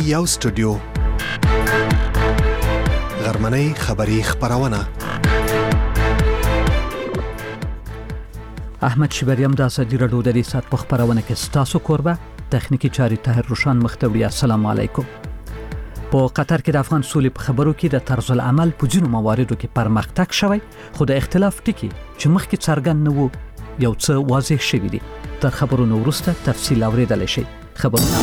یو سټوډیو غرمنۍ خبری خبرونه احمد شبریم د ازادي راډیو د ریاست په خبرونه کې ستاسو کوربه تخنیکی چاري طاهر روشان مختوری. السلام علیکم. په قطر کې د افغان سولې په خبرو کې د طرز العمل په ځینو مواردو کې پرمختګ شوی، خو د اختلاف ټکي چې مخکې څرګند نه وو یو څه واضح شوی دي. تر خبرونو وروسته تفصیل اوریدل شي. خبرونه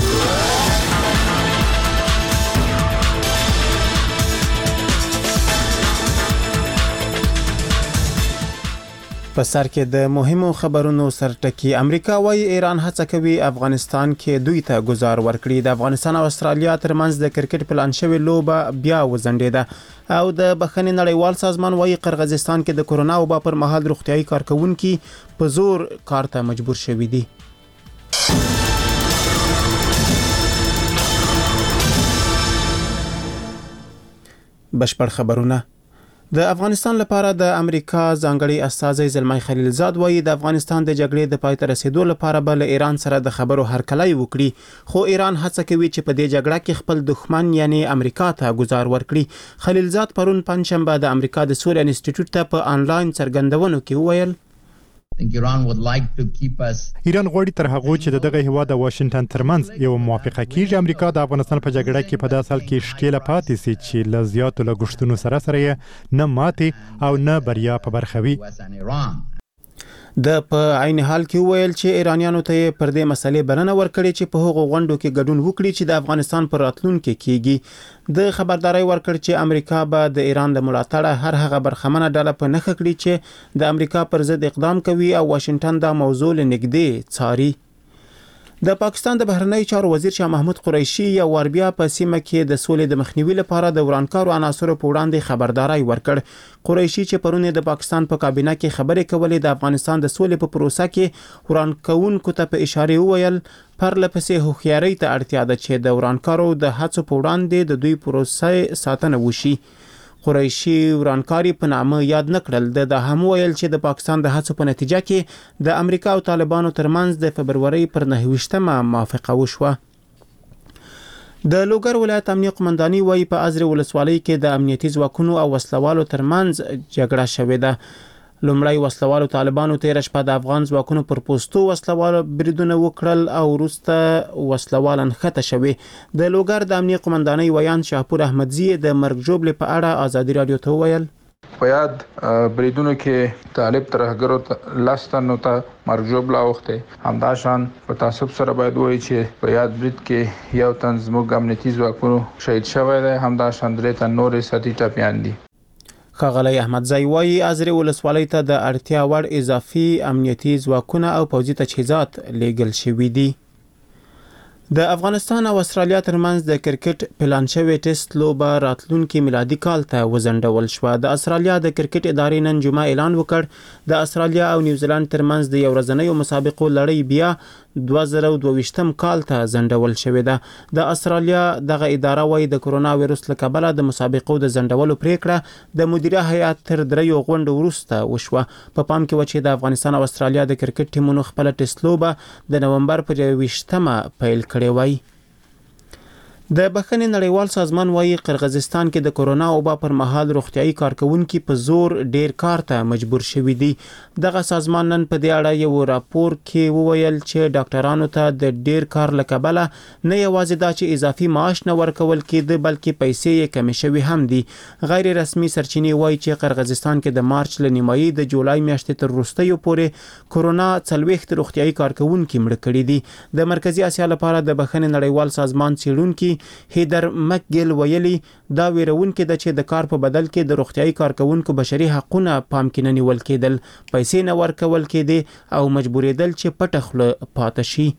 په سر کې د مهمو خبرونو سرټکی. امریکا وايي ایران هڅه کوي افغانستان کې دوی ته گزار ورکړي. د افغانستان او استرالیا ترمنځ د کرکټ پلان شوی لوبه بیا وزندیده او د بخښنې نړیوال سازمان وايي قرغیزستان کې د کورونا وبا پر مهال روغتيایي کارکونکو په زور کار ته مجبور شوي دي. بشپړ خبرونه. د افغانستان لپاره د امریکا ځانګړي استازی زلمای خلیلزاد وایي د افغانستان د جګړې د پای ته رسیدو لپاره به له ایران سره د خبرو هرکلی وکړي، خو ایران هڅه کوي چې په دې جګړه کې خپل دښمن یعنی امریکا ته گزار ورکړي. خلیلزاد پرون پنځشنبه د امریکا د سولې انسټیټیوټ ته په آنلاین څرګندونو کې وویل ایران غواړي تر هغه چې دغه هیواد د واشنگټن ترمنځ یو موافقه کیږي. امریکا د افغانستان په جګړه کې په داسې حال کې شکیله پاتې سي چې له زیاتو لګښتونو سره نه ماتې او نه بریا په برخه وي. د په عین حال کې ویل چې ایرانیانو ته پر دې مسلې بلنه ورکړي چې په هغو غونډو کې ګډون وکړي چې د افغانستان پر راتلونکو کېږي. د خبرداري ورکړ چې امریکا به د ایران د ملاتړ هر هغه برخمنه ډله په نخښه کړي چې د امریکا پر ضد اقدام کوي او واشنگټن دا موضوع لنږدې څاري. د پاکستان د بهرنی چارو وزیر شاه محمود قریشي یو ور بیا په سیمه کې د سولې د مخنیوي لپاره د ورانکارو عناصرو په وړاندې خبرداري ورکړ. قریشي چې پرون د پاکستان په کابینه کې خبرې کولې د افغانستان د سولې په پروسه کې ورانکونکو ته په اشاره وویل پر لپسې هوښیارۍ ته اړتیا ده چې د ورانکارو د هڅو په وړاندې د دوی پروسه ساتنه وشي. قریشي ورانکاری په نامه یاد نکړل. د هم ویل چې د پاکستان د هڅو په نتیجه کې د امریکا او طالبانو ترمنځ د فبروري پر 29مه موافقه وشوه. د لوګر ولایت امنیه قومنداني وايي په ازرې ولسوالۍ کې د امنیتي ځواکونو او وسلوالو ترمنځ جګړه شوې ده. لومړی وسلوالو طالبانو تیر شپه د افغان ځواکونو پر پوسټو وسلوالو بریدونه وکړل او وروسته وسلوال انخته شوی. د لوګر د امنیه قومندانۍ ویان شاهپور احمدزی د مرګ جوړ په اړه ازادي رادیو ته ویل په یاد بریدونو کې طالب ترهګرو لاستانو ته مرګ جوړ لاوخته. همداشان په تعصب سره باید وایي چې په یاد برید کې یو تن زموږ امنیتي ځواکونو شهید شوی دی. همداشان درې تن نورې ساتي ټپیان دي. ښاغلی احمدزی وايي ازرې ولسوالۍ ته د اړتیا وړ اضافي امنیتي ځواکونه او پوځي تجهیزات لیږل شوي دي. د افغانستان او استرالیا ترمنځ د کرکټ پلان شوی ټیسټ لوبه راتلونکي میلادي کال ته وزندول شوه. د استرالیا د کرکټ ادارې نن جمعه اعلان وکړ د استرالیا او نیوزیلند ترمنځ د یو ورځنیو مسابقو لړۍ بیا 2022 کال ته زندول شوې ده. د استرالیا دغه اداره وايي د کورونا وایرس له کبله د مسابقو د زندولو پریکړه د مدیره هیئت تر 3 غونډو وروسته وشوه. په پام کې و چې د افغانستان او استرالیا د کرکټ ټیمونو خپل ټیسټ لوبه د نومبر پر 20مه پیل کړې وای. د بخښنې نړیوال سازمان وايي قرغیزستان کې د کورونا وبا پر مهال روغتيایي کارکونکو په زور ډیر کار ته مجبور شوي دي. دغه سازمان نن په دې اړه یو راپور کې وویل چې ډاکټرانو ته د ډیر کار لکبله نه یوازې دا چې اضافي معاش نه ورکول کېده بلکې پیسې یې کمې شوي هم دي. غیر رسمي سرچینې وايي چې قرغیزستان کې د مارچ له نیمایي د جولای میاشتې تر وروستیو پورې کورونا 40 روغتيایي کارکونکو مړه کړي دي. د مرکزی اسیا لپاره د بخښنې نړیوال سازمان څېړونکي هیدر مکګل ویلي دا ویرونکي د چې د کار په بدل کې د روغتيایي کارکونکو بشري حقوقونه پام کې نه نیول کېدل، پیسې نه ورکول کېدې او مجبورېدل چې پټه خوله پاتې شي.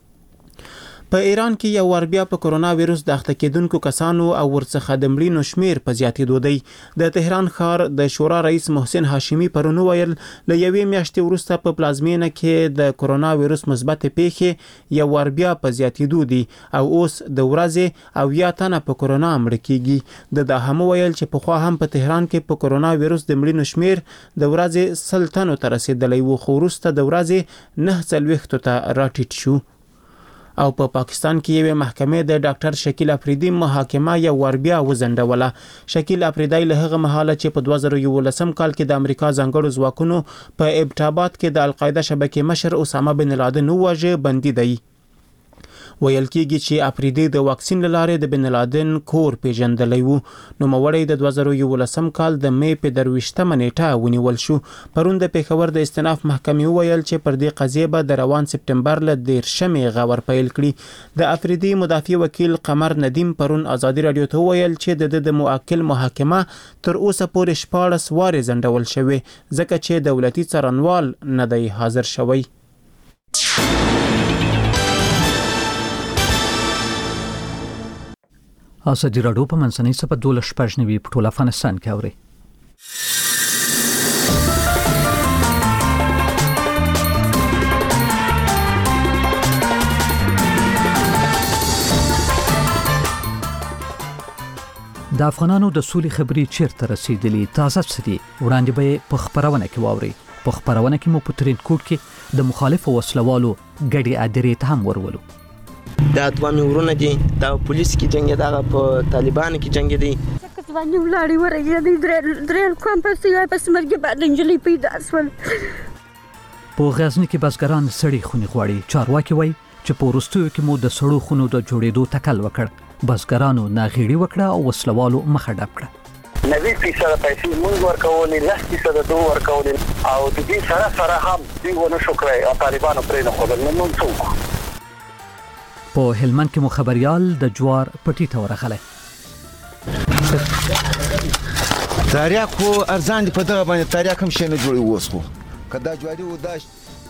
په ایران کې یو ور بیا په کورونا وایرس د اخته کېدونکو کسانو او ورڅخه د مړینو شمیر په زیاتېدو دی. د تهران ښار د شورا رئیس محسن هاشمی پرون ویل له یوې میاشتې وروسته په پلازمینه کې د کورونا وایرس مثبت پیښې یو ور بیا په زیاتېدو دي او اوس د ورځې او یا تنه په کورونا مړ کېږي. د هم ویل چې په خو هم په تهران کې په کورونا وایرس د مړینو شمیر د ورځې 100 تنو ته رسیدلی و، خو وروسته د ورځې 9 ته راټیټ شو. او په پاکستان کې یو محکمې د ډاکټر شکیل افریدي محاکمه یو ور بیا وزندوله. شکیل افریدي له هغه مهاله چې په 2011 کال کې د امریکا ځانګړو ځواکونو په ابټاباد کې د القاعده شبکې مشر اسامه بن لادن وواژه بندي دی. ویل کېږي چې افریدي د واکسین لاره د بن لادن کور پیژندلی وو. نو موري د 2011 کال د می په 23 نیټه ونیول شو. پرون د پیښور د استئناف محکمې ویل چې پر دې قضیه به د روان سپټمبر ل 13 غور پیل کړي. د افریدي مدافع وکیل قمر ندیم پرون ازادي رادیو ته ویل چې د موکل محاکمه تر اوسه پورې 14 واره زندول شوی ځکه چې دولتي څارنوال نه دی حاضر شوی. ازادي رادیو په منځنۍ صفه 12 په ټول افغانستان کې اوري. د افغانانو د سولې خبرې چیرته رسیدلې تازه سدي وړاندې به په خبرونه کې واوري. په خبرونه کې مو په ترین کوټ کې د مخالفو وسلوالو ګډي ادرې ته هم ورولو. دا اتوامي ورونه دي دا پولیس کې جنگ دا په طالبان کې جنگ دي. ځواني ولاړی ورګي درېل کوم په سیاسي په سمرګي باندې انجلي پیدا شول. په غزنی کې بسګران سړی خونی غواړي. چارواکي وایي چې په وروستیو کې مو د سړو خونو د جوړېدو تکل وکړ. بسګرانو ناغېړي وکړه او وسلوالو مخه ډب کړه. 90% پیسې موږ ورکولې 10% دوه ورکولې او د دې سره هم دوی ونه شو کړی او طالبانو پرې نه خورل نو موږ څوک. په هلمند کې مخبريال د جوار پټي ته ورغله. تاریخ خو ارزان دي په دغه باندې تاریخ هم شي نه جوړي وسخو کدا جوړي و داش.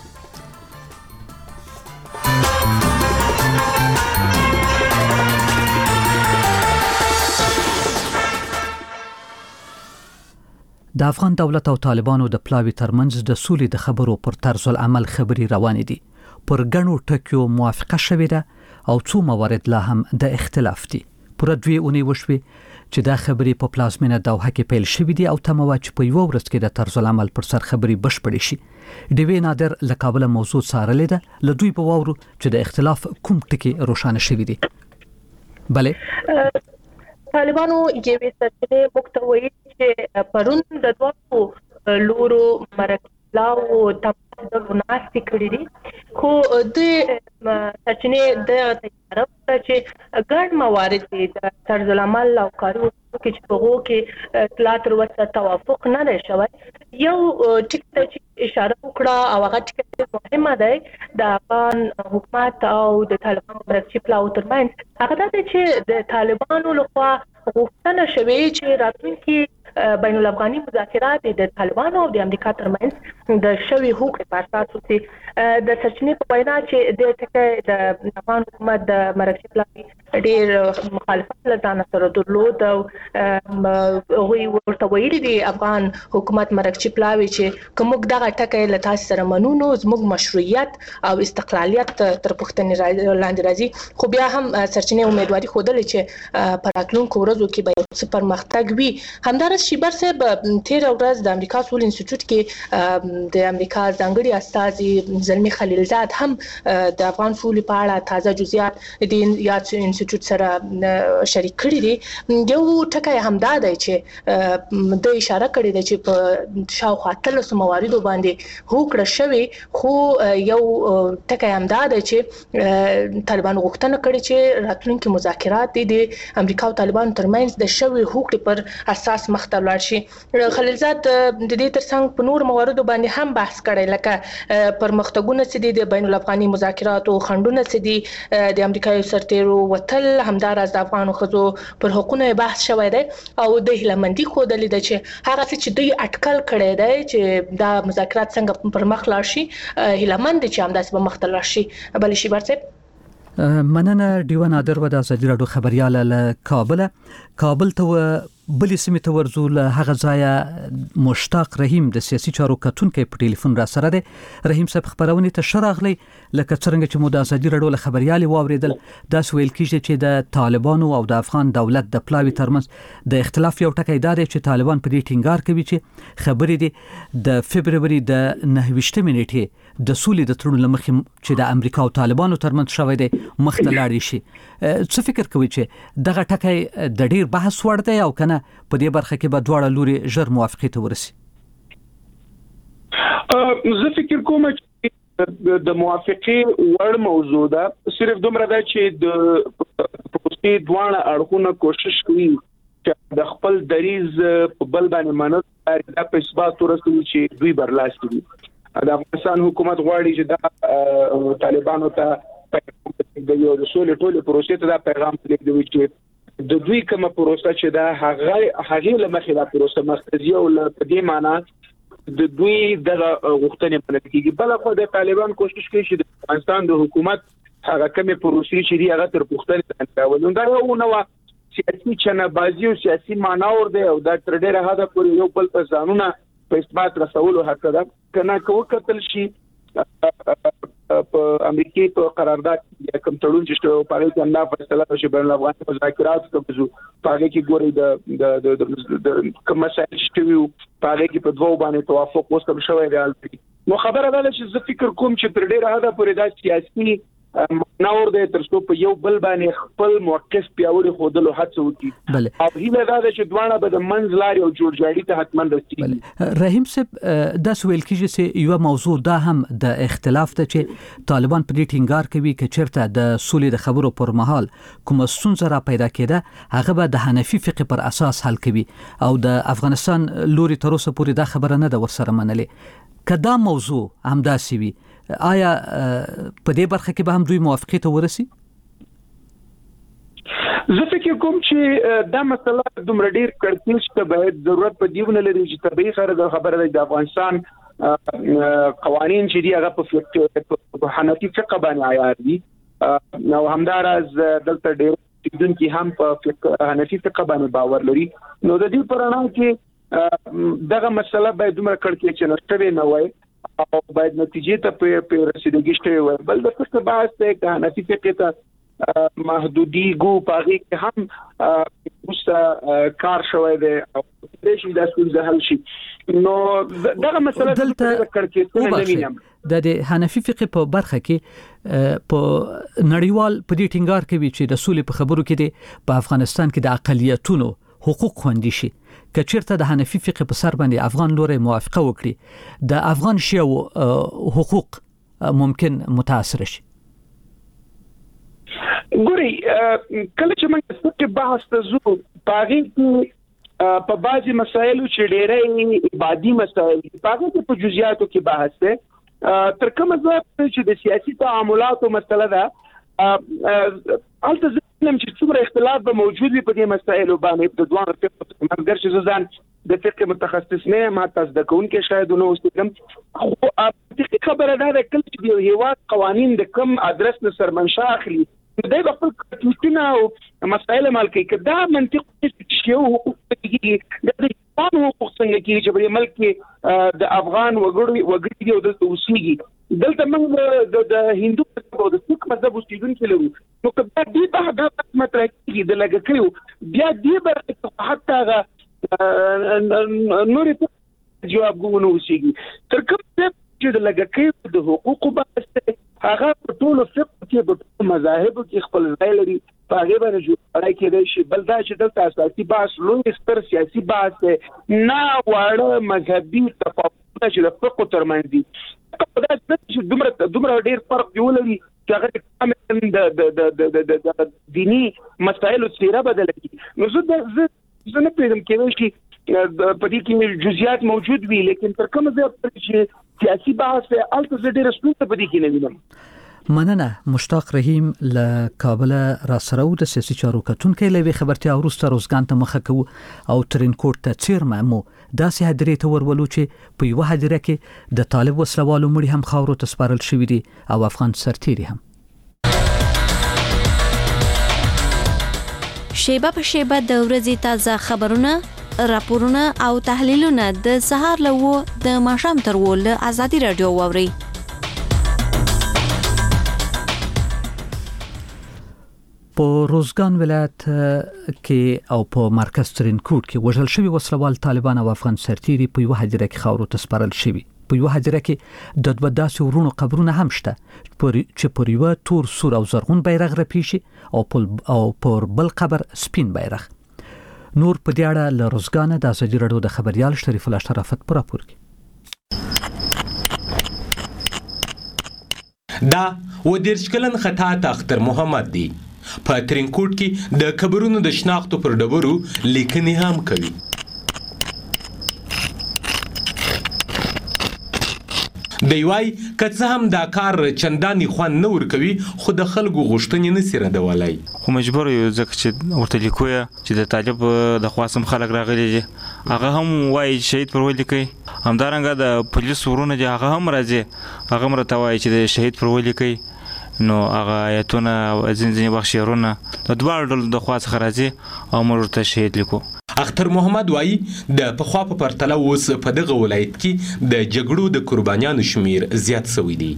د افغان دولت او طالبانو د پلاوی ترمنځ د سولې د خبرو پر طرز العمل خبري روان دي. پر غنو ټکیو موافقه شوې ده او څو موارد لا هم د اختلاف دي. پر دوی اونۍ وشوي چې دا خبرې په پلازمینه دوحه کې پیل شوې دي او تمواچ په یو ورځ کې د طرز العمل پر سر خبري بشپړې شي. ډیوی نادر لکابل موضوع سارلې ده لدوی په وورو چې د اختلاف کوم ټکی روښانه شوی دي. بله طالبانو یوې سرچینې مکتوي چې پرون د دوه لورو مرکلاو د مناسب کړی دي خو د سرچینې د تجارت چې ګڼ موارد دي د طرز العمل او کارو کې چې په کې اطلاعات وروسته توافق نه دی شوی. یو ټکی چې اشاره وکړه او هغه ټکی مهمه دی د افغان حکومت او د طالبانو مرکزي پلاو ترمنځ هغه دا چې د طالبانو لخوا غوښتنه شوې چې راتلونکي بین الافغاني مذاکرات د طالبانو او د امریکا ترمنځ د شوي حقوق په اساس وشي. د سرچینې په وینا چې د ټکی د افغان حکومت د مرکزي پلاوي ډېر مخالفت لدانه سره درلود او هغوی ورته ویلي دي افغان حکومت مرکزي پلاوي چې کومک دغه ټکی له تاسو سره منونو زموږ مشروعیت او استقلالیت تر پوښتنې لاندې راځي. خو بیا هم سرچینې امیدواري ښودلې چې په راتلونکو ورځو کې به یو څه پرمختګ وي. همدارس شیبر صاحب تیر ورځ د امریکا سول انسټیټیوټ کې د امریکا ځانګړي استازي زلمی خلیلزاد هم د افغان سولې په اړه تازه جزئیات د یاد انسټیټیوټ سره شریک کړي دي. یو ټکی همدا دی چې د اشاره کړې ده چې په شاوخوا 13 مواردو باندې هوکړه شوی خو یو ټکی همدا دی چې طالبانو غوښتنه کړې چې راتلونکي مذاکرات د امریکا او طالبانو ترمنځ د شوی هوکړې پر اساس مخ ته لاړ شي. خلیلزاد د دې ترڅنګ په نور مواردو باندې هم بحث کړی لکه پرمختګونه چې دي د بین الافغاني مذاکراتو خنډونه چې دي د امریکایي سرتیرو وتل همداراز د افغانو ښځو پر حقوقو بحث شوی دی او د هیلمندي ښودلې ده چې هغه څه چې دوی اټکل کړی دی چې دا مذاکرات څنګه پر مخ لاړ شي هیلمند چې همداسې به مخ ته لاړ شي. بلې شیبر صاحب مننه. ډیوه نادر و د ازادي رادیو خبريال له کابل ته بلې سیمې ته ورځو. له هغه ځایه مشتاق رحیم د سیاسي چارو کتونکي په ټلیفون را سره دی. رحیم صاحب خبرونه ته شراغلی لکه څنګه چې مو د ازادي رادیو له خبريالي واوریدل دا ویل کیږي چې د طالبانو او د افغان دولت د پلاوی ترمنځ د اختلاف یو ټکی دا دی چې طالبان په دې ټینګار کوي چې خبرې دي د فبرवरी د 29 نیټې د سولې د تړون لمخې چې د امریکا او طالبانو ترمنځ شوې ده مخته لاړ شي. څه فکر کوي چې دغه ټکی د ډیر بحث وړ دی او کنه په دې برخه کې به دواړه لوري ژر موافقه ته ورسي؟ زه فکر کوم چې د موافقه وړ موضوع ده. صرف دومره ده چې د پروسې دواړه اړخونه کوشش کوي چې د خپل دریز په بل باندې منل دا په اثبات ورسوي چې دوی برلاسي دي. د افغانستان حکومت غواړي چې دا طالبانو ته د یو رسول ټولې پروسې ته دا پیغام لګوي چې د دوی کومه پروسه چې دا هغه لمخې دا پروسه مرکزی او په دې معنی د دوی د غوښتنې منل کیږي. بل خو د طالبان کوشش کوي چې د افغانستان د حکومت هغه کومه پروسې چې دی هغه تر پوښتنې لاندې راولي. دا یو نو سیاسي چنه‌بازي او سیاسي مانور دی او دا تر ډیره حد پورې یو بل په ځانونه په اثبات رسولو حق ده. کنه کو قتل شي په امریکای په قرارداد کوم تړون چې په پاره کې الله فیصله وشي بین افغان مذاکرات کوي پاره کې ګوري د کوم مسایل چې وي پاره کې په دوه باندې توافق وسم شوی دی. نو خبره ده چې زه فکر کوم چې تر ډیره حد پورې دا سیاسي نور د ترڅو په یو بل باندې خپل موقف پیاوړي خودلو هڅه وکړي او هیله ده چې دوانه به د منځلاري او جوړجاړي ته حتمن رسیږي. رحیم صاحب دا سویل کیږي چې یو موضوع دا هم د اختلاف ته چې طالبان په دې ټینګار کوي چې چیرته د سولې د خبرو پر مهال کوم ستونزه را پیدا کېده هغه به د حنفي فقه پر اساس حل کوي او د افغانستان لوري تر اوسه پورې دا خبره نه ده ورسره منلې. کدا موضوع همداسي وي آیا په دې برخه کې به هم دوی موافقه ته ورسي؟ زه فکر کوم چې دا مسله دومره ډیر کړکېچ ته باید ضرورت په دیونه لري چې طبيعي سره د خبره د افغانستان قوانين چې دی هغه په حنفي فقه باندې عیار دي او همدارز دلته ډیر دونکو هم په حنفي فقه باندې باور لري. نو د دې پرانه کې دغه مسله باید دومره کړکېچ نه شوي نه وای او باید نتیجې ته په رسیدګي شوی وي. بل د څه بحث ته حنفي فقه ته محدودي ګو پاغي کې هم اوس کار شوی دی او د شي د څه حل شي. نو دغه مسله دلته کړکېچ نه وینم. د حنفي فقه په برخه کې په نړیوال په دې ټینګار کوي چې د سولې په خبرو کې په افغانستان کې د اقلیتونو حقوق خوندي شي. کچیرته د حنفي فقه په سر باندې افغان لوري موافقه وکړي د افغان شیعو حقوق ممکن متاثر شي. ګوري کله چې موږ څه بحث ته زو پاغي په بعضي مسایلو چې ډېرې عبادي مسایل پاغي په جزئیاتو کې بحث ده تر کومه ځای چې د سیاسي تعاملاتو مسله ده البته زم چې څومره اختلاف به موجود وي په دې مسایلو باندې د دوه فقه مګر چې ځان د فقه متخصص نه ما تاسو د کون کې شاید نو استګم خو خبره ده چې د هیواد قوانين د کم ادرس نه سرمنشا اخلي دا به خپل کټونه او مسایل مال کې کدا منطق چې یو حقوق کې د افغان حقوق څنګه کې چې په ملک کې د افغان وګړي او د اوسېږي دلته موږ د هندو او د سیک مذهب اوسېدونکو لرو. نو کدا دې په هغه مطرح کې د لګ کړو بیا دې به حتی نور جواب غوونه اوسېږي تر کومه چې د لګ کړو د حقوق بحث هغه په ټول فقه کې په مذاهب کې خپل ځای لري په هغه باندې جوړای کېدای شي. بل دا چې دلته اساسي بحث لوی ستر سیاسي بحث نه واړه مذهبي تفاوتونه چې د فقه ترمنځ دي دا چې دومره ډیر فرق جوړوي چې هغه د دینی مسایلو څخه بدل کی. نو زه نه پیژم کېږي چې په دې کې جزئیات موجود وي لیکن تر کومه ځای چې سیاسي بحث البته ډېر ستونزې په دې کې نه وینم. مننه مشتاق رحیم له کابل را سره و د سیاسي چارو کتونکو لوي خبرتیا وروسته روزګان ته مخه کوو او ترینکوټ ته چیرمه مو داسې هدرې ته ورولو چې په یو هدره کې د طالب وسلوالو مړي هم خاورو ته سپارل شوی دي او افغان سرتیري هم. شیبه په شیبه د ورځې تازه خبرونه، راپورونه او تحلیلونه د سهار له 9 د ماښام تر 10 له ازادي رادیو واورئ. په روزګان ولایت کې او په مرکز ترینکوټ کې وژل شوي وسلوال طالبان او افغان سرتیري په یو هدیره کې خاورو ته سپارل شوي. په یو هدیره کې د دوه داسې ورونو قبرونه هم شته چې پر یو تور سور او زرغون بیرغ رپی شي او پر بل قبر سپین بیرغ. نور په دې اړه له روزګان د ازادي رادیو د خبريال شریف الله شرافت پر راپور کې. دا ودیرش کلن خطاط اختر محمد دی. په ترینکوټ کې د قبرونو د شناختو پر ډبرو لیکنې هم کوي. دی وای که هم دا کار چنداني خوان نه ورکوي خو د خلکو غوښتنې نه سي ردولای. خو مجبور یو ځکه چې ورته لیکو چې د طالب د خواسم خلک راغلي دي هغه هم وای شهید پر ولیکي. همدارنګه د پولیس ورونه دي هغه هم راځي هغه مرته وای چې د شهید پر ولیکي. نو هغه آیتونه او ځینې وخت شعرونه د دواړو ډلو د خوا څخه راځي او موږ ورته شهید لیکو. اختر محمد وایي د پخوا په پرتله اوس په دغه ولایت کې د جګړو د قربانیانو شمیر زیات شوی دی.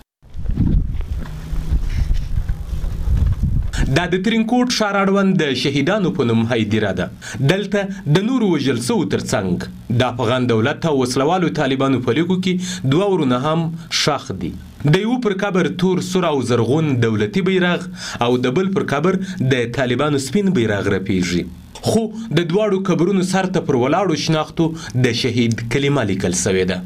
دا د ترینکوټ ښار اړوند د شهیدانو په نوم هدیره ده. دلته د نورو وژل شوو ترڅنګ د افغان دولت او وسلوالو طالبانو په لیکو کې دوه ورونه هم ښخ دي. د یو پر قبر تور سور او زرغون دولتي بیرغ او د بل پر قبر د طالبانو سپین بیرغ رپیږي. خو د دواړو قبرونو سر ته پر ولاړو شناختو د شهید کلمه لیکل شوې ده.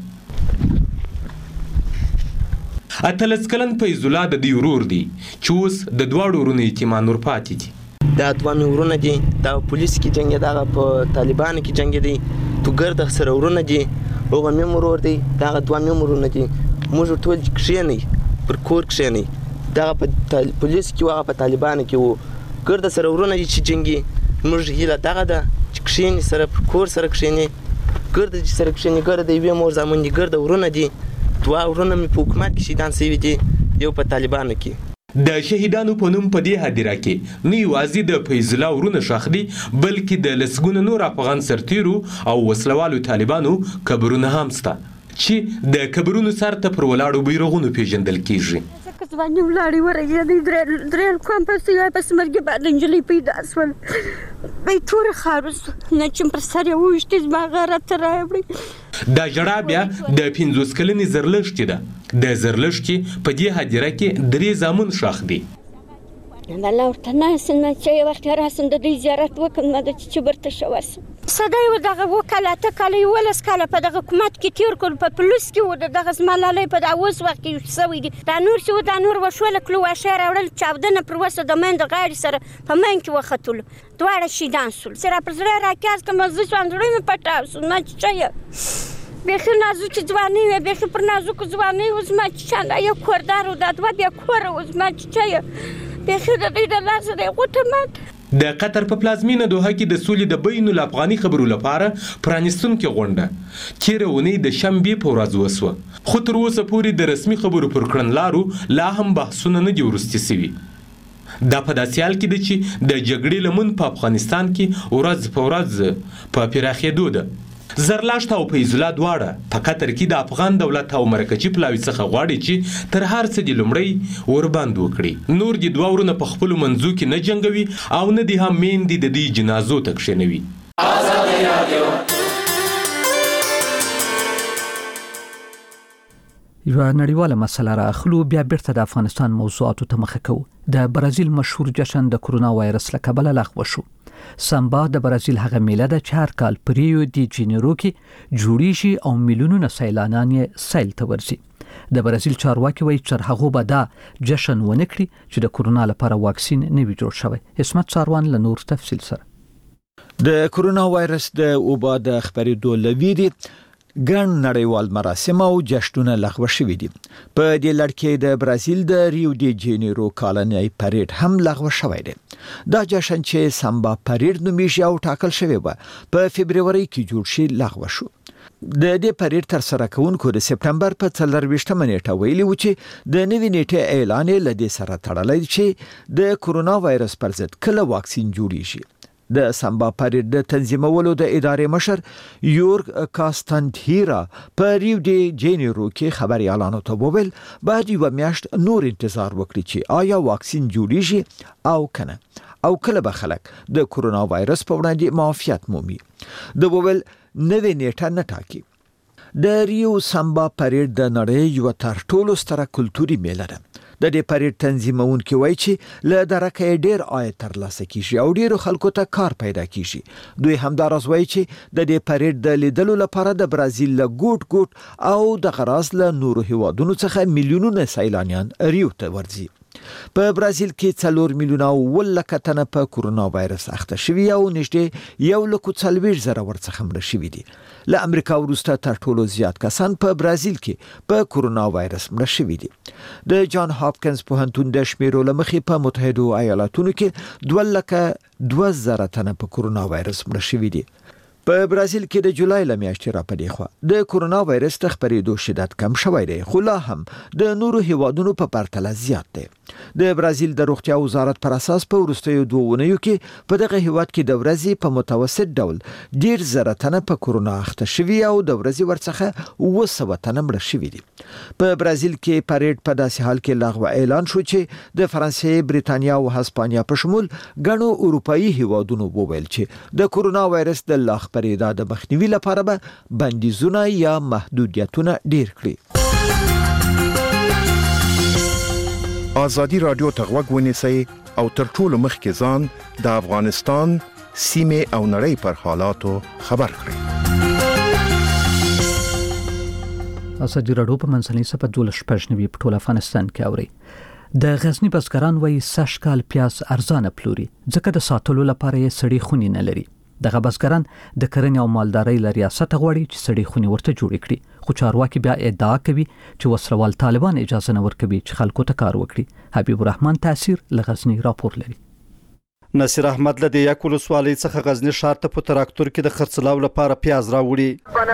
18 کلن فیض الله د دې ورور دی چې اوس د دواړو ورونو یتیمان ور پاتې دي. دا دوه ورونه دي دا پولیس کې جنگ دغه په طالبانو کې جنگ دي تو ګرد سره ورونه دي هغه مې مرور دي دا دوه مې ورونه دي موږ ټول کښېنی پر کور کښېنی دا په پولیس کې واغه په طالبانو کې وو ګرد سره ورونه دي چې جنگي موږ هیله دغه ده چې کښېنی سره پر کور سره کښېنی ګرد چې سره کښېنی ګرد یوې مور زمون دي ګرد ورونه دي دوه ورونه مې په حکومت کې شهیدان شوي دي یو په طالبانو کې. د شهیدانو په نوم په دې هدیره کې نه یوازې د فیض الله ورونه ښخ دي بلکې د لسګونو نور افغان سرتیرو او وسلوالو طالبانو قبرونه هم شته چې د قبرونو سر ته پر ولاړو بیرغونو پیژندل کیږي. ځواني ولاړې ورغېدې درېل کوم پسې یو پسې مرګې بعد نجلۍ پیدا شول بیا توره خاورو نه چې پر سر یې وویشتې زما غاره ته راوړې. دا ژړا بیا د 50 کلنې زرلښتې ده. د زرلښتې په دې هدیره کې 3 زامن ښخ دي. الله ورته ناسم چې یو وخت راسم د دې زیارت وکړم نه د چې برته شوه سده یو دغه وکاله اته کاله 11 کاله په دغه حکومت کې تیر کړ په پولیس کې و دغه زما لالی په دغه اوس وخت کې سوی دي دا نور چې و دا نور وشوله کلو واښه راوړل چاودنه پر وسه د میندې غاړې سره په مین کې وختلو دواړه شهیدان شول سره پر زړه راکاز کوم زه څو زړه مې پټاو سو نه چې بیخي نازک ځواني وي بیخي پر نازک ځواني اوس ما چې یو کوردار و دا دوه بیا کور اوس ما چې بیخي د دې د لاسه دی غوټه مات. د قطر په پلازمینه دوحه کې د سولې د بین الافغاني خبرو لپاره پرانیستونکې غونډه تېره اونۍ د شنبې په ورځ وسوه خو تر اوسه پورې د رسمي خبرو پر کړنلارو لا هم بحثونه نه دي وروستي سوي. دا په داسې حال کې ده چې د جګړې لمن په افغانستان کې ورځ په ورځ په پراخېدو ده. زرلښت او فیض الله دواړه په قطر کې د افغان دولت او مرکزي پلاوي څخه غواړي چې تر هر څه د لومړی ورباند وکړي. نور د دوه ورونه په خپلو منځو کې نه جنګوي او نه دي هم میندې د دې جنازو ته کښېنوي. یوه نړیواله مسله راخلو بیا بیرته د افغانستان موضوعاتو ته مخه کوو. د برازیل مشهور جشن د کرونا وایرس له کبله لغوه شو. سامبا د برازیل هغه میله ده چې هر کال په ریو دی جنیرو کې جوړیږي او میلیونونه سیلانیان یې سیل ته ورځي. د برازیل چارواکي وایي چې هغه به دا جشن ونه کړي چې د کرونا لپاره واکسین نه وي جوړ شوی. اسمت څاروان له نور تفصیل سره د کرونا وایرس د وبا د خبرېدو لویری ګڼ نړیوال مراسم او جشنونه لغوه شوي دي. په دې لړ کې د برازیل د ریو دی جنیرو کالنۍ پریډ هم لغوه شوی دی. دا جشن چې سامبا پریډ نومیږي او ټاکل شوی و په فبرवरी کې جوړ شي لغوه شو. د دې پریډ تر سره کوونکو د سپټمبر په 24مه نیټه ویلي و چې د نوې نیټه اعلان لدې سره تړلی چې د کورونا وایرس پر ضد کله واکسین جوړیږي. د سامبا پریډ د تنظیمولو د ادارې مشر یورګ کاستانډیرا په ریو ډی جینیرو کې خبريالانو ته وویل باید یو میاشت نور انتظار وکړي چې آیا واکسین جوړیږي او کنه او کله به خلک د کورونا وایرس په وړاندې معافیت مومي. د وویل نوې نیټه نه ټاکي. د ریو سامبا پریډ د نړۍ یو تر ټولو ستره کلتوري میله ده. د دې پریډ تنظیمونکي وایي چې له درکه ډیر عاید ترلاسه کیږي او ډیرو خلکو ته کار پیدا کیږي. دوی همدارس وایي چې د دې پریډ د لیدلو لپاره د برازیل له ګوټ او د غراس له نورو هیوادونو څخه میلیونونه سیلانیان ریو ته ورځي. په برازیل کې 4 میلیونه ولکه تنه په کورونا وایرس اخته شوي او نږدې 140,000 ورڅخه مړه شوي دي. له امریکا وروسته تر ټولو زیات کسان په برازیل کې په کورونا وایرس مړه شوي دي. د جان هاپکینز پوهنتون د شمیرو لمخې په متحده ایالاتونو کې 2,02,000 تنه په کورونا وایرس مړه شوي دي. په برازیل کې د جولای لمیاشتې را پدې خو د کورونا وایرس د خپرېدو شدت کم شوی دی خو لا هم د نورو هیوادونو په پرتله زیات دی. د برازیل د روغتیا وزارت پر اساس په وروستیو 2 اونیو کې په دغه هیواد کې د ورځې په متوسط ډول 1,000 تنه په کورونا اخته شوي او د ورځې ورڅخه 200 تنه مړه شوي دي. په برازیل کې پریډ په داسې حال کې لغوه اعلان شو چې د فرانسې، بریتانیا او هسپانیا په شمول ګڼو اروپאי هیوادونو وویل چې د کورونا وایرس د خپرېدا د مخنیوي لپاره به بندیزونه یا محدودیتونه ډیر کړي. آزادی رادیو ته غوږ ونیسئ او تر ټولو مخکې ځان د افغانستان سیمې او نړۍ پر حالاتو خبر کړئ. آزادی رادیو په منځنۍ صفحه 12 په ټول افغانستان کې اوري. د غزنی بزګران وایي سږکال پیاز ارزانه پلوري ځکه د ساتلو لپاره یې سړې خونې نه لري. دغه بزګران د کرنې او مالدارۍ له ریاست غواړي چې سړې خونې ورته جوړې کړي خو چارواکي بیا ادعا کوي چې وسلوال طالبان اجازه نه ورکوي چې خلکو ته کار وکړي. حبیب الرحمن تاثیر له غزنی راپور لري. نصیر احمد له د یک ولسوالۍ څخه غزنی ښار ته په تراکتور کې د خرڅلاو لپاره پیاز راوړي.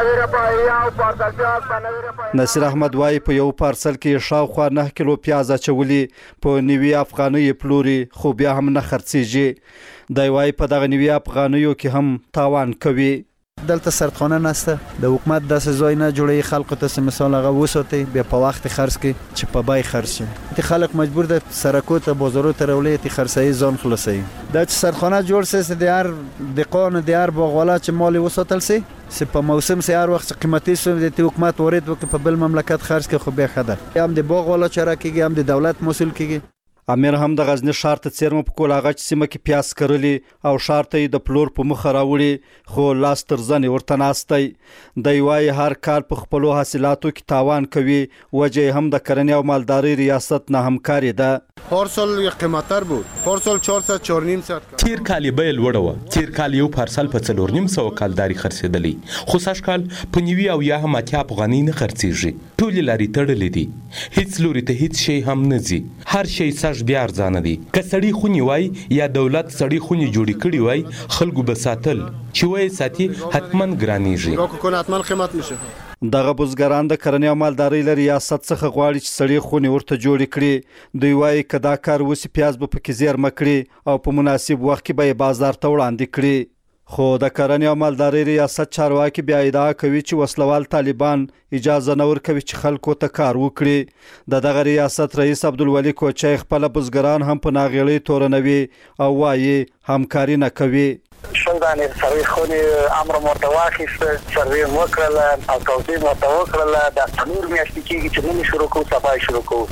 نصیر احمد وايي په یو پارسل کې شاوخوا 9 کیلو پیاز اچولي په 90 افغانۍ پلوري خو بیا هم نه خرڅيږي. دا وايي په دغه 90 افغانیو کې هم تاوان کوي. دلته سردخانه نسته د حکومت داسې ځای نه جوړي خلکو ته مثال هغه وساتي بیا په وخت خرڅ کې چې په بای خرڅ شي. تی خلک مجبور دي سرکو ته بازارو ته راولي تی خرڅي ځان خلاصي. دا چې سردخانه جوړ سي د هر دقان د هر باغوالا چې مال وساتل سي په موسم سي هر وخت قیمتي سو د حکومت ورید وک په بل مملکت خرڅ کې خو به خدای هم د باغوالا چاره کېږي هم د دولت مسول کېږي. امیر هم د غزنی ښار ته څیرمه په کولاغچ سیمه کې پیاز کرلی او ښار ته د پلور په مخ راوړي خو لاس تر ځنې ورته ناستي. د یوای هر کال په خپلو حاصلاتو کې تاوان کوي وجه هم د کرنې او مالدارۍ ریاست نه همکاري ده. هر سال قیمتتر بود. هر سال 400 4.5 تیر کال به لوړه و. تیر کال یو پارسل په 4.5 کالداري خرڅېدلی خو سږ کال په 90 او یا هم 80 افغانۍ نه خرڅېږي. ټول لاري تړلې دي. هیڅ لوري ته هیڅ شی هم نه ځي. هر شی بیا ارزانه دي. که سړی خونی وای یا دولت سړی خونی جوړی کړی وای خلکو به ساتل چې وای ساتي حتمن ګرانیږي. راکو حتمن قیمت میشه. دغه بزګران د کرنې او مالدارۍ له ریاست څخه غواړي چې سړی خونی ورته جوړی کړي. دوی وای کدا کار وسی پیاز به پکې زیرمه کړي او په مناسب وخت کې به بازار ته وړاندې کړي. خو د کرنې او مالدارۍ ریاست چارواکي بیا ادعا کوي چې وسلوال طالبان اجازه نه ورکوي چې خلکو ته کار وکړي. دغه ریاست رئیس عبدالولي کوچی خپل بزګران هم په ناغېړۍ تورنوي او وایي همکاري نه کوي. شندانې سروي خونې امر مرته واخیسته سروي وکړله او توضیح ورته وکړله. دا څلور میاشتې کېږي چې موږ شروع کوو صفای شروع کوو.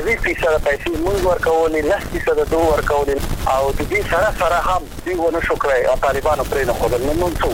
90% پیسې موږ ورکولې 10% دوی ورکولې او د دې سره هم دوی ونه شو کړی او طالبانو پرې نه ښودل. نو موږ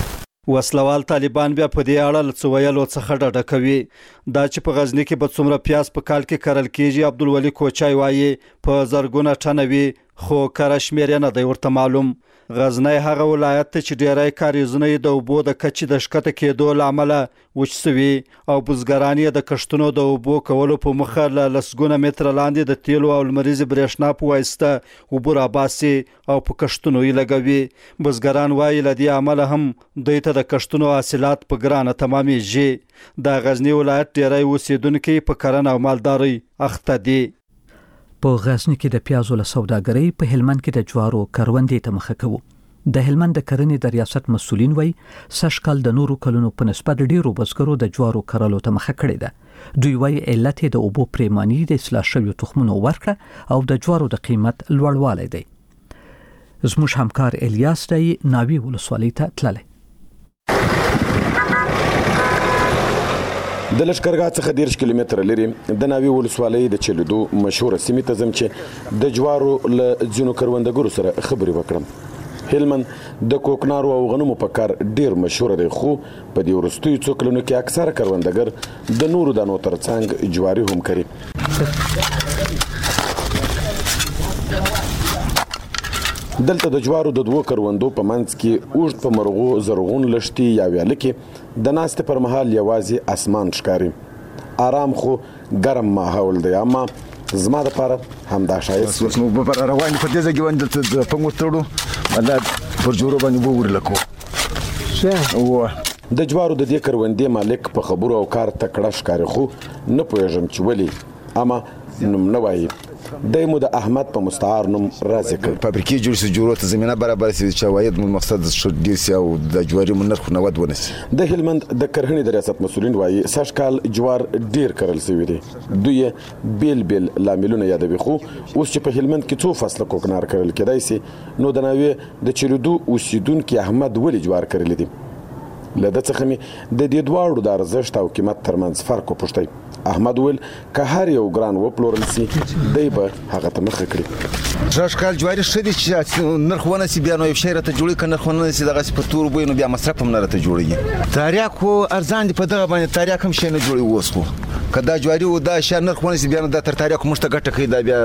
څه وسلوال طالبان بیا په دې اړه له څه ویلو څخه ډډه کوي. دا چې په غزنی کې به څومره پیاز په کال کې کرل کېږي عبدالولي کوچی وایي په زرګونه ټنه وي خو کره شمیر نه دی ورته معلوم. غزنی هغه ولایت ته چې ډیری کاریزونه د اوبو د کچې د ښکته کېدو له امله وچ سوي او بزګران یې د کښتونو د اوبو کولو په موخه له لسګونه متره لاندې د تیلو او لمریزې برېښنا په واسطه اوبه راباسي او په کښتونو یې لګوي. بزګران وایي له دې امله هم دوی ته د کښتونو حاصلات په ګرانه تمامیږي. د غزنی ولایت ډیری اوسیدونکي په کرنه او مالدارۍ اخته دي. په غزنی کې د پیازو له سوداګرۍ په هلمند کې د جوارو کروندې ته مخه کوو. د هلمند د کرنې د ریاست مسؤلین وایي سږ کال د نورو کلونو په نسبت ډیرو بزګرو د جوارو کرلو ته مخه کړې ده. دوی وایي علت د اوبو پریماني د اصلاح شویو تخمونو ورکړه او د جوارو د قیمت لوړوالی دی. زموږ همکار الیاس دی ناوی ولسوالۍ ته تللی. د لشکرګاه څخه 10 کیلومتره لري د ناوی ولسوالۍ د چلیدو مشهور سیمې ته ځم چې د جوارو له ځینو کروندګرو سره خبرې وکړم. هلمند د کوکنارو او غنمو په کار ډیر مشهور دی، خو په دې وروستیو څو کلونو کې اکثره کروندګر د نورو دانو ترڅنګ جواري هم کوي. دلته د جوارو د دوه کروندو په منځ کې اوږد په مرغو زرغون لښتي یا ویاله کې د ناستې پر مهال یوازې اسمان ښکاري. آرام خو ګرم ماحول دی، اما زما دپاره همدا ښایست. اوس موږ به روان په دې ځای کې باندې دلته د پنګو تړو الله پر جوړو باندې وګورې لکو د جوارو د دې کروندې مالک په خبرو او کار تکړه ښکاري، خو نه پوهېږم چې ولې، اما نوم نه وایي. دای مو د احمد په مستعار نوم راځي کړ. فابریکې جوړ سي جوړو ته زمينه برابر سي چې عواید مو مقصد ډیر سي او د جواري نرخ نه ود ونسي. د هلمند د کرهنې د ریاست مسؤلین وایي سږ کال جوار ډیر کرل سوي دي. دوی بیل لاملونه یادوي، خو اوس چې په هلمند کې څو فصله کوکنار کرل کېدای سي، نو د ناوی د چلیدو اوسیدونکي احمد ولی جوار کرل دي. لده څخه می د دې دواړو د ارزښت او قیمت ترمنځ فرق وپوښتئ. احمد ویل که هر یو ګران وپلورل سي دی به هغه ته مخه کړي. ژغ کال جواري ښه دي چې نرخ ونه سي بیا نو یو شی راته جوړي که نرخ ونه سي دغسې په تورو بیو نو بیا مصرف هم نه راته جوړېږي. تاریاک خو ارزان دي په دغه باندې تاریاک هم شی نه جوړي اوس، خو که دا جواري و دا شی نرخ ونه سي بیا نو دا تر تاریاکو موږ ته ګټه کوي، دا بیا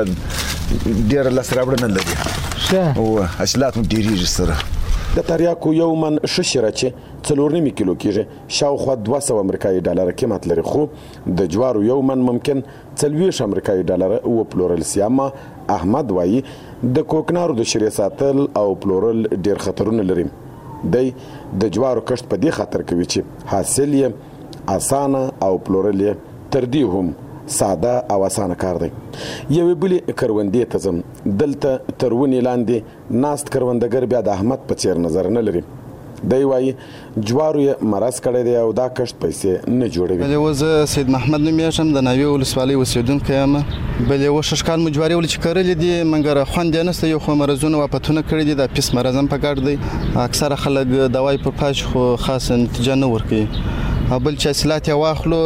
ډېره لاسته راوړنه نه لري او حاصلات هم ډېرېږي سره. د تریاکو یو من ښه شیره چې 4.5 کیلو کېږي شاوخوا 200 امریکایي ډالر قیمت لري، خو د جوارو یو من ممکن 40 امریکایي ډالر وپلورل سي. اما احمد وایي د کوکنارو د شیرې ساتل او پلورل ډیر خطرونه لري. دی د جوارو کښت په دې خاطر کوي چې حاصل یې اسانه او پلورل یې تر دې هم ساده او اسانه کار دی. یوې بلې کروندې ته ځم. دلته تر ونې لاندې ناست کروندګر بیا د احمد په څیر نظر نه لري. دی وایي جوارو یې مرض کړی دی او دا کښت پیسې نه جوړوي. زه سید محمد نوم یې د ناوی ولسوالۍ اوسېدونکی یم. بل یو شش کال مو جواري ولې چې کرلې دي مګر خوند یې نشته. یو خو مرضونه واپتونه کړي دي، د پیس مرض هم په ګډ دی. اکثره خلک دوای په پاش خو خاصه نتیجه نه ورکوي. او بل چې حاصلات یې واخلو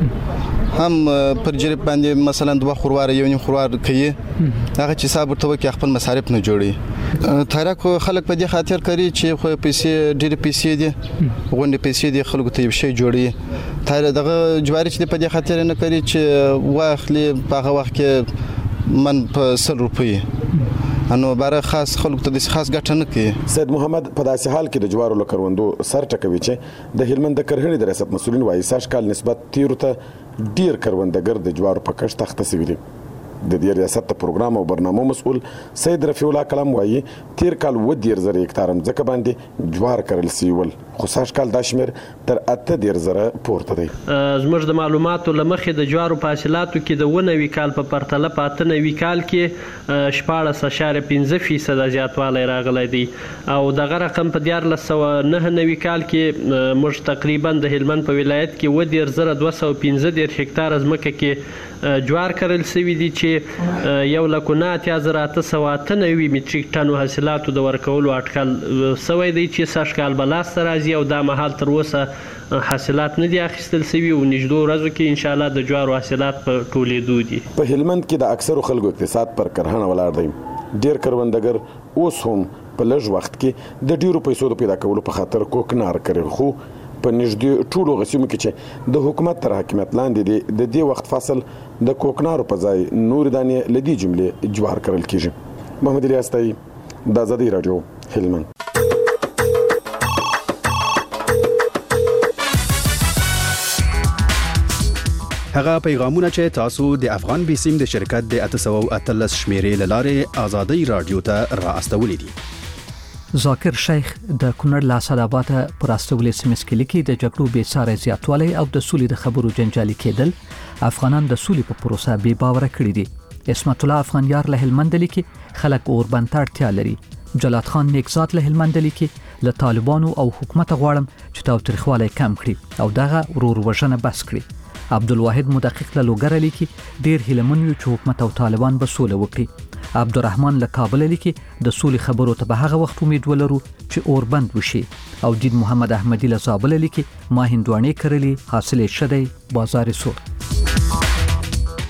هم پر جریب باندې مثلا 2 خوروار یو نیم خوروار کوي، هغه چې حساب ورته وکړي خپل مصارف نه جوړي. تاریخ خلک په دې خاطر کوي چې خو پیسې ډېر پیسې دي، غونډې پیسې دي، خلکو ته یو شی جوړي. تاریخ دغه جواري چې په دې خاطر نه کوي چې واخلي په هغه وخت کې من په 100 روپۍ انو بار خاص خلکو ته د خاص ګټه نه کوي. سید محمد په داسې حال کې د جوارو له کروندو سر ټکوي چې د هلمند د کرهنې د ریاست مسؤلین وایي سږ کال نسبت تیرو ته ډیر کروندګر د جوارو په کښت اخته سوي دي. د دې ریاست د پروګرام او برنامو مسؤل سید رفیع الله کلام وایي تیر کال 10,000 هکتار ځمکه باندې جوار کرل سوي ول، خو سږ کال دا شمېر تر 8,000 پورته دی. زموږ د معلوماتو له مخې د جوارو په حاصلاتو کې د 19 کال په پرتله په 98 کال کې 14.5% زیاتوالی راغلی دی او دغه رقم په 1499 کال کې موږ تقریبا د هلمند په ولایت کې 10,215 هکتار ځمکه کې جوار کرل سوي دي چې 1,08,898 متریک ټنو حاصلاتو د ورکولو اټکل سوی دی چې سږ کال به لاسته راځي او دا مهال تر اوسه حاصلات نه دي اخیستل سوي او نږدې ورځو کې انشاءالله د جوارو حاصلات په ټولېدو دي. په هلمند کې د اکثرو خلکو اقتصاد پر کرهڼه ولاړ دی. ډېر کروندګر اوس هم په لږ وخت کې د ډېرو پیسو د پیدا کولو په خاطر کوکنار کوي، خو په نږدې ټولو غسیمو کې چې د حکومت تر حاکمیت لاندې دي د دې وخت فصل د کوکنارو په ځای نور دانې لدی جملې جوار کرل کیږي. محمد علي استای د آزادی رادیو هلمند. هغه پیغامونه چې تاسو د افغان بیسیم د شرکت د 813 شمیرې لاره آزادی رادیو ته را استولې دي. ذاکر شیخ د کونړ لا ساداباد پر استولې سیمس کې لیکي د جګړو به ساره زیاتوالی او د سولې د خبرو جنجالي کېدل افغانان د سولې په پروسه بې باور کړی دي. اسمت الله افغان یار له هلمند لیکي خلک اور بنتړتیا لري. جلات خان نیکزاد له هلمند لیکي له طالبانو او حکومت غواړم چې تاوتریخوالی کم کړي او دغه ورور وژنه بس کړي. عبدالواحد مدقق له لوګر لیکي ډیر هیلمن یو چې حکومت او طالبان به سوله وکړي. عبدالرحمن له کابل لیکي د سولې خبرو ته به هغه وخت امید ولرو چې اور بند وشي. او دید محمد احمدی له زابل لیکي ما هندوانه کړلې حاصلې شدی بازار سور.